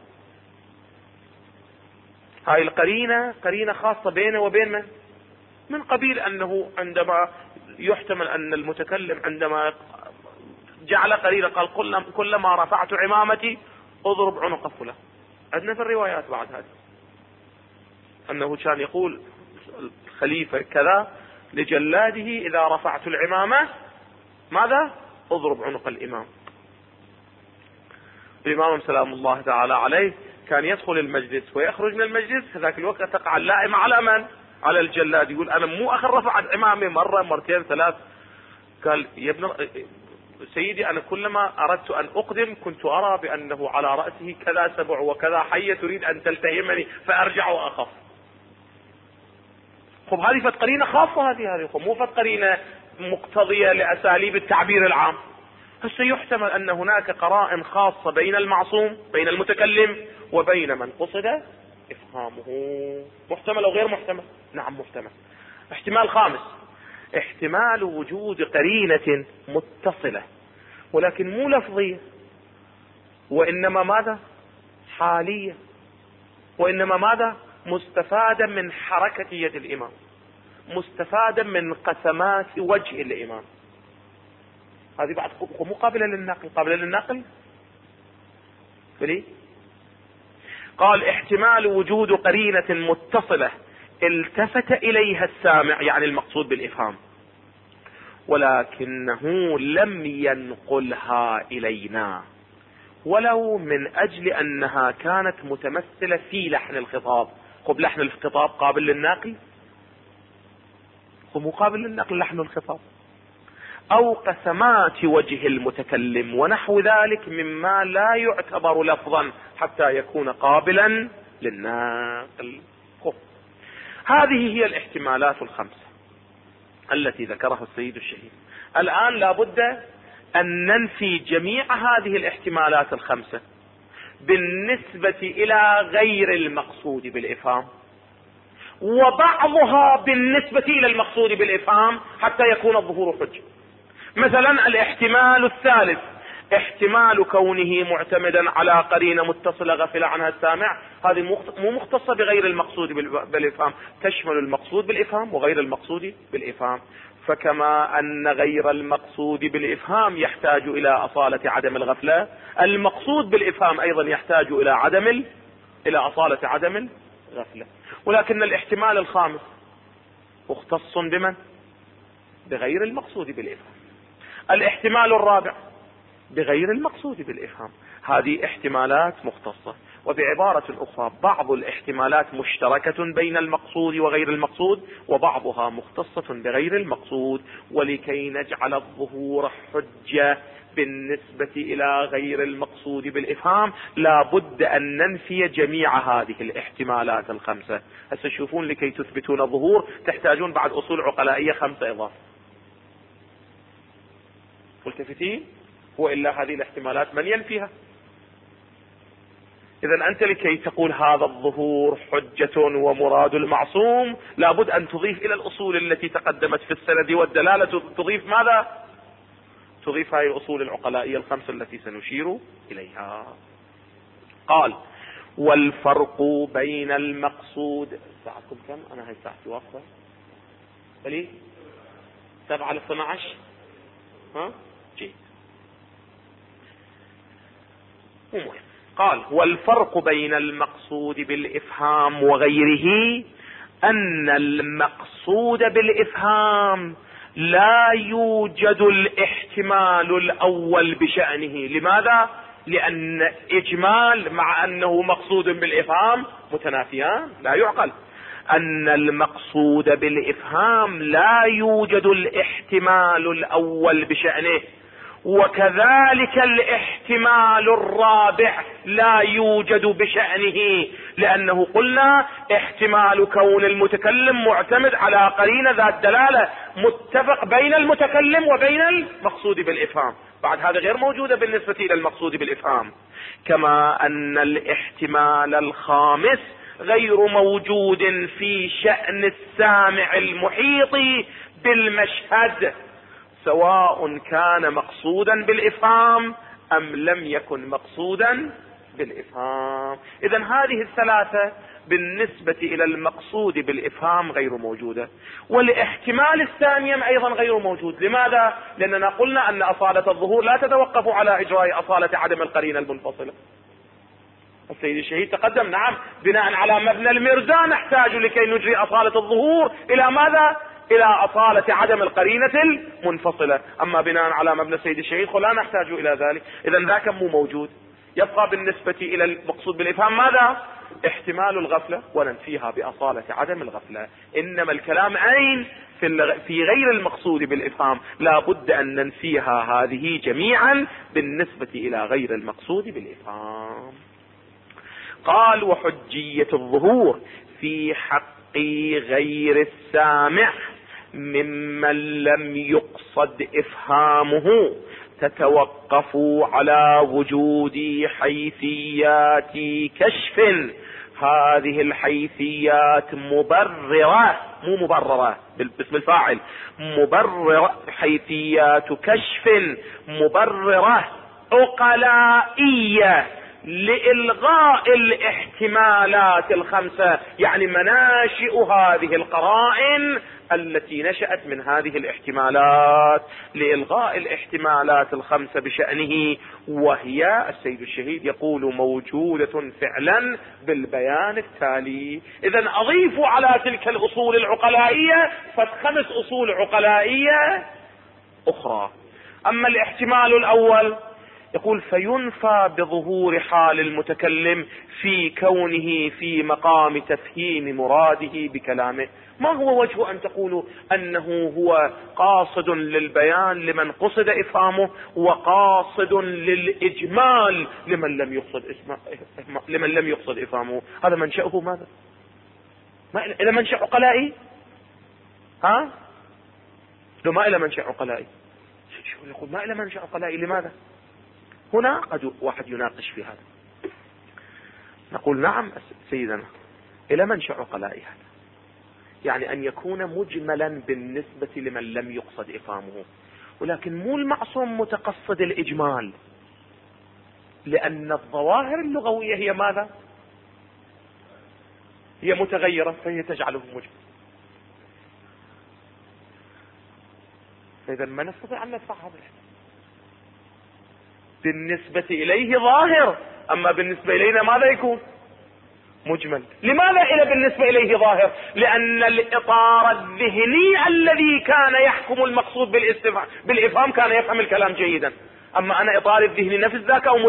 هاي القرينة قرينة خاصة بينه وبين من قبيل أنه عندما يحتمل أن المتكلم عندما جعل قرينة قال كلما رفعت عمامتي اضرب عنق فلان. عندنا في الروايات بعد هذا أنه كان يقول الخليفة كذا لجلاده إذا رفعت العمامة ماذا؟ اضرب عنق الإمام. الإمام سلام الله تعالى عليه كان يدخل المجلس ويخرج من المجلس، في ذاك الوقت تقع اللائمة على من؟ على الجلاد. يقول أنا مو أخر رفعت عمامي مرة مرتين ثلاث، قال يا ابن سيدي أنا كلما أردت أن أقدم كنت أرى بأنه على رأسه كذا سبع وكذا حية تريد أن تلتهمني فأرجع وأخف. خب هذه فتقرينة خاصة، هذه مو فتقرينة مقتضية لأساليب التعبير العام. هسه يحتمل أن هناك قرائن خاصة بين المعصوم بين المتكلم وبين من قصد إفهامه. محتمل أو غير محتمل؟ نعم محتمل. احتمال خامس احتمال وجود قرينة متصلة ولكن مو لفظية، وإنما ماذا؟ حالية، وإنما ماذا؟ مستفادا من حركة يد الإمام، مستفادا من قسمات وجه الإمام. هذه بعد مقابلة للنقل، قابلة للنقل. قال احتمال وجود قرينة متصلة التفت إليها السامع، يعني المقصود بالإفهام، ولكنه لم ينقلها إلينا ولو من أجل أنها كانت متمثلة في لحن الخطاب. خب لحن الخطاب قابل للنقل؟ خب مقابل للنقل لحن الخطاب، أو قسمات وجه المتكلم ونحو ذلك مما لا يعتبر لفظا حتى يكون قابلا للنقل. هذه هي الاحتمالات الخمسة التي ذكرها السيد الشهيد. الآن لابد أن ننفي جميع هذه الاحتمالات الخمسة بالنسبة إلى غير المقصود بالإفهام، وبعضها بالنسبة إلى المقصود بالإفهام حتى يكون الظهور حجة. مثلا الاحتمال الثالث احتمال كونه معتمدا على قرينة متصلة غفل عنها السامع، هذه مو مختصة بغير المقصود بالإفهام، تشمل المقصود بالإفهام وغير المقصود بالإفهام. فكما أن غير المقصود بالإفهام يحتاج إلى أصالة عدم الغفلة، المقصود بالإفهام أيضا يحتاج إلى أصالة عدم الغفلة. ولكن الاحتمال الخامس مختص بمن؟ بغير المقصود بالإفهام. الاحتمال الرابع بغير المقصود بالإفهام. هذه احتمالات مختصة. وبعبارة أخرى بعض الاحتمالات مشتركة بين المقصود وغير المقصود، وبعضها مختصة بغير المقصود. ولكي نجعل الظهور حجة بالنسبة إلى غير المقصود بالإفهام لا بد أن ننفي جميع هذه الاحتمالات الخمسة. هسه تشوفون لكي تثبتون الظهور تحتاجون بعد أصول عقلائية 5 إضافة. ملتفتين؟ وإلا هذه الاحتمالات من ينفيها؟ إذا أنت لكي تقول هذا الظهور حجة ومراد المعصوم لابد أن تضيف إلى الأصول التي تقدمت في السند والدلالة تضيف ماذا؟ تضيف هذه الأصول العقلائية الخمسة التي سنشير إليها. قال: والفرق بين المقصود. ساعتكم كم؟ أنا هاي ساعتي واقفة بلي 7:12. ها جيد. قال: والفرق بين المقصود بالإفهام وغيره أن المقصود بالإفهام لا يوجد الاحتمال الأول بشأنه. لماذا؟ لأن إجمال مع أنه مقصود بالإفهام متنافيان، لا يعقل. أن المقصود بالإفهام لا يوجد الاحتمال الأول بشأنه، وكذلك الاحتمال الرابع لا يوجد بشأنه، لأنه قلنا احتمال كون المتكلم معتمد على قرينة ذات دلالة متفق بين المتكلم وبين المقصود بالإفهام. بعد هذا غير موجودة بالنسبة إلى المقصود بالإفهام. كما أن الاحتمال الخامس غير موجود في شأن السامع المحيط بالمشهد، سواء كان مقصودا بالإفهام أم لم يكن مقصودا بالإفهام. إذن هذه الثلاثة بالنسبة إلى المقصود بالإفهام غير موجودة، والاحتمال الثاني أيضا غير موجود. لماذا؟ لأننا قلنا أن أصالة الظهور لا تتوقف على إجراء أصالة عدم القرينة المنفصلة. السيد الشهيد تقدم نعم بناء على مبنى المرزا نحتاج لكي نجري أصالة الظهور إلى ماذا؟ إلى أصالة عدم القرينة المنفصلة. أما بناء على مبنى السيد الشهيد لا نحتاج إلى ذلك. إذن ذاك مو موجود. يبقى بالنسبة إلى المقصود بالإفهام ماذا؟ احتمال الغفلة، وننفيها بأصالة عدم الغفلة. إنما الكلام أين؟ في غير المقصود بالإفهام لا بد أن ننفيها هذه جميعا بالنسبة إلى غير المقصود بالإفهام. قال: وحجية الظهور في حق غير السامع ممن لم يقصد إفهامه تتوقف على وجود حيثيات كشف. هذه الحيثيات مبررة، مو مبررة باسم الفاعل، مبررة، حيثيات كشف مبررة عقلائية لإلغاء الاحتمالات الخمسة، يعني مناشئ هذه القرائن التي نشأت من هذه الاحتمالات لإلغاء الاحتمالات الخمسة بشأنه، وهي السيد الشهيد يقول موجودة فعلا بالبيان التالي. إذن أضيف على تلك الأصول العقلائية 5 أصول عقلائية أخرى. أما الاحتمال الأول يقول: فينفى بظهور حال المتكلم في كونه في مقام تفهيم مراده بكلامه. ما هو وجه أن تقولوا أنه هو قاصد للبيان لمن قصد إفهامه وقاصد للإجمال لمن لم يقصد إفهامه؟ هذا منشأه ماذا؟ ما إلى منشأ عقلائي؟ ها؟ لو ما إلى منشأ عقلائي. شو يقول ما إلى منشأ عقلائي؟ لماذا؟ هنا قد واحد يناقش في هذا. نقول نعم سيدنا إلى منشأ عقلائي هذا، يعني أن يكون مجملا بالنسبة لمن لم يقصد إفهامه، ولكن مو المعصوم متقصد الإجمال، لأن الظواهر اللغوية هي ماذا؟ هي متغيرة، فهي تجعله مجمل. فإذا ما نستطيع أن ندفع هذا الحديث. بالنسبة إليه ظاهر، أما بالنسبة إلينا ماذا يكون؟ مجمل. لماذا إلى بالنسبة إليه ظاهر؟ لأن الإطار الذهني الذي كان يحكم المقصود بالإفهام كان يفهم الكلام جيدا. أما أنا إطاري الذهني نفس ذاك أو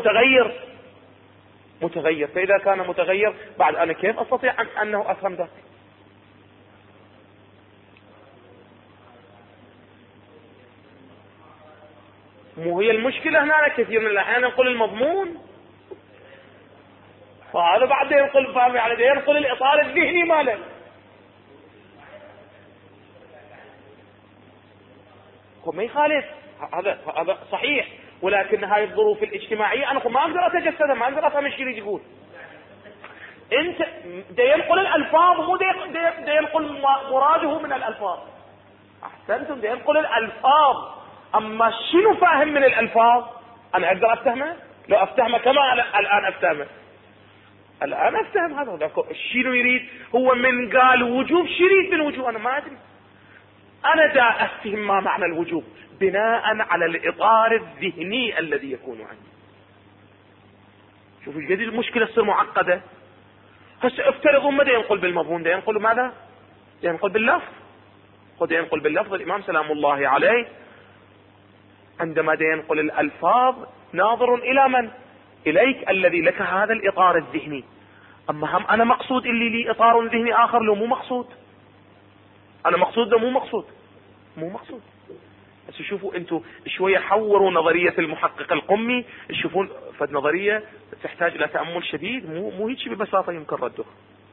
متغير. فإذا كان متغير بعد أنا كيف أستطيع أنه أفهم ذاك؟ مو هي المشكلة هنا؟ كثير من الأحيان نقول المضمون، فهذا بعد ينقل فهم، يعني ينقل الإطار الذهني ماله. ما يخالف، هذا صحيح، ولكن هاي الظروف الاجتماعية أنا ما أقدر أتجسدها، ما أقدر أفهم ايش يريد يقول. أنت دا ينقل الألفاظ، مو دا ينقل مراده من الألفاظ. أحسنتم، دا ينقل الألفاظ اما شنو فاهم من الالفاظ انا اقدر افتهمه؟ لو افتهمه كما الان افتهمه، الان افتهم هذا شنو يريد. هو من قال وجوب شو يريد من وجوب؟ انا ما ادري. انا دا افتهم ما معنى الوجوب بناء على الاطار الذهني الذي يكون عندي. شوفوا ايش قد المشكله تصير معقده. هسه افترضوا ماذا ينقل بالمضمون؟ ده ينقل ماذا؟ ينقل باللفظ. قد ينقل باللفظ. الامام سلام الله عليه عندما ينقل الالفاظ ناظر الى من؟ اليك الذي لك هذا الاطار الذهني. اما هم انا مقصود اللي لي اطار ذهني اخر لو مو مقصود. انا مقصود ده مو مقصود، مو مقصود. بس شوفوا انتم شويه حوروا نظريه المحقق القمي، تشوفون فد نظريه تحتاج الى تامل شديد، مو هيك ببساطه يمكن رده.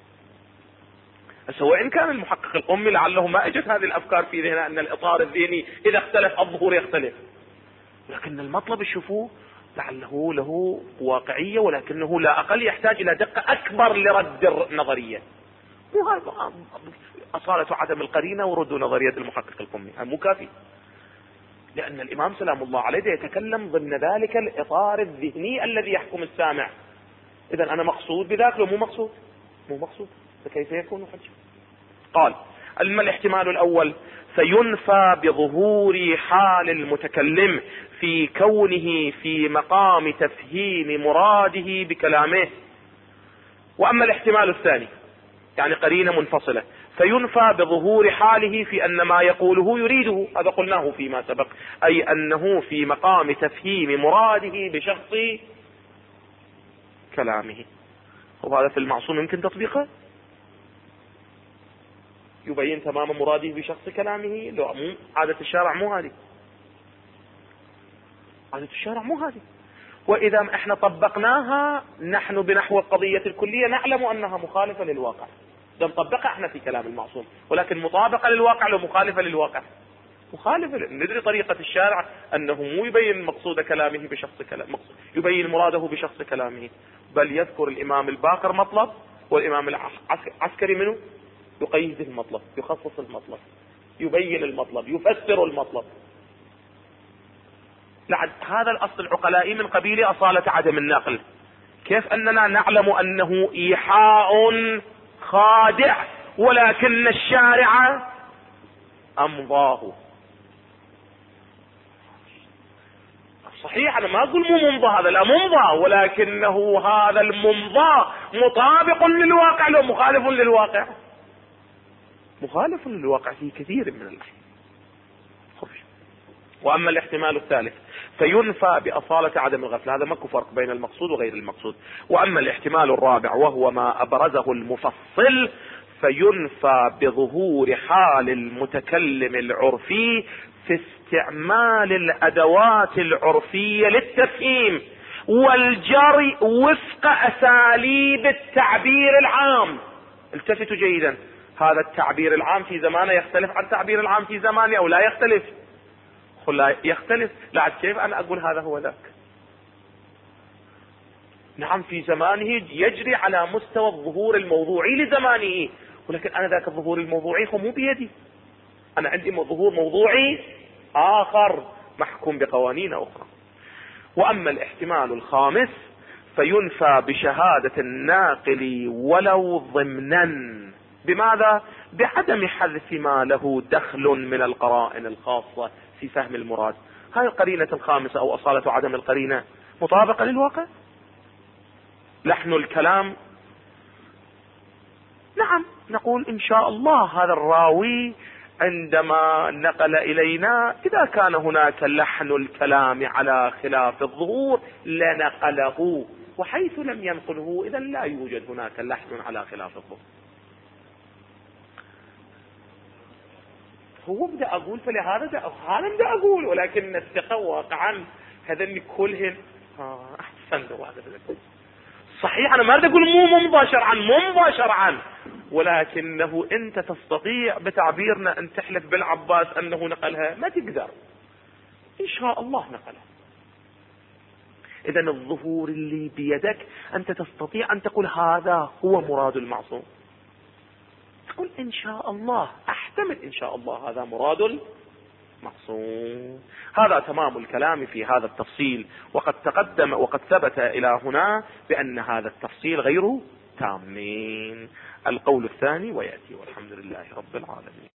بس وان كان المحقق القمي لعله ما اجت هذه الافكار في ذهنه ان الاطار الذهني اذا اختلف الظهور يختلف، لكن المطلب شوفوه لعله له واقعيه، ولكنه لا اقل يحتاج الى دقه اكبر لرد النظريه. مو هذا اصاله عدم القرينه ورد نظريه المحقق القمي، مو كافي. لأن الإمام سلام الله عليه يتكلم ضمن ذلك الإطار الذهني الذي يحكم السامع. إذا أنا مقصود بذاك لو مو مقصود؟ مو مقصود، فكيف يكون حجة؟ قال: أما الاحتمال الأول فينفى بظهور حال المتكلم في كونه في مقام تفهيم مراده بكلامه. وأما الاحتمال الثاني يعني قرينة منفصلة، فينفى بظهور حاله في أن ما يقوله يريده، هذا قلناه فيما سبق، أي أنه في مقام تفهيم مراده بشخص كلامه. وهذا في المعصوم يمكن تطبيقه، يبين تمام مراده بشخص كلامه. لو مو عادة الشارع، مو هذه عادة الشارع، مو هذه. وإذا احنا طبقناها نحن بنحو القضية الكلية نعلم أنها مخالفة للواقع. ده نطبقها احنا في كلام المعصوم، ولكن مطابقة للواقع لو مخالفة للواقع؟ مخالفة. ندري طريقة الشارع أنه مو يبين مقصود كلامه بشخص كلامه، يبين مراده بشخص كلامه، بل يذكر الإمام الباقر مطلب والإمام العسكري منه يقيد المطلب، يخصص المطلب، يبين المطلب، يفسر المطلب. لعد هذا الأصل العقلائي من قبيل أصالة عدم النقل. كيف أننا نعلم أنه إيحاء خادع ولكن الشارع أمضاه؟ صحيح أنا ما أقول مو ممضى، هذا لا ممضى، ولكنه هذا الممضى مطابق للواقع لو مخالف للواقع؟ مخالف للواقع في كثير من الأحيان. وأما الاحتمال الثالث فينفى بأصالة عدم الغفلة، هذا ماكو فرق بين المقصود وغير المقصود. وأما الاحتمال الرابع وهو ما أبرزه المفصل فينفى بظهور حال المتكلم العرفي في استعمال الأدوات العرفية للتفهيم والجري وفق أساليب التعبير العام. التفتوا جيدا، هذا التعبير العام في زمانه يختلف عن التعبير العام في زمانه أو لا يختلف؟ لا يختلف. لا كيف أنا أقول هذا هو ذاك؟ نعم في زمانه يجري على مستوى الظهور الموضوعي لزمانه، ولكن أنا ذاك الظهور الموضوعي هو مو بيدي، أنا عندي ظهور موضوعي آخر محكوم بقوانين أخرى. وأما الاحتمال الخامس فينفى بشهادة الناقل ولو ضمنا. بماذا؟ بعدم حذف ما له دخل من القرائن الخاصة في فهم المراد. هاي القرينة الخامسة أو أصالة عدم القرينة مطابقة للواقع. لحن الكلام نعم نقول إن شاء الله هذا الراوي عندما نقل إلينا إذا كان هناك لحن الكلام على خلاف الظهور لنقله، وحيث لم ينقله إذا لا يوجد هناك لحن على خلاف الظهور. هو بدأ أقول فلهذا هذا بدأ أقول، ولكن الثقة واقعا هذا كلهن أحسن. صحيح أنا ما أريد أقول مو ممضى شرعا، ممضى شرعا، ولكنه أنت تستطيع بتعبيرنا أن تحلف بالعباس أنه نقلها، ما تقدر. إن شاء الله نقلها. إذا الظهور اللي بيدك أنت تستطيع أن تقول هذا هو مراد المعصوم، تقول إن شاء الله، أحتمل إن شاء الله هذا مراد معصوم. هذا تمام الكلام في هذا التفصيل، وقد تقدم وقد ثبت إلى هنا بأن هذا التفصيل غير تامين. القول الثاني ويأتي، والحمد لله رب العالمين.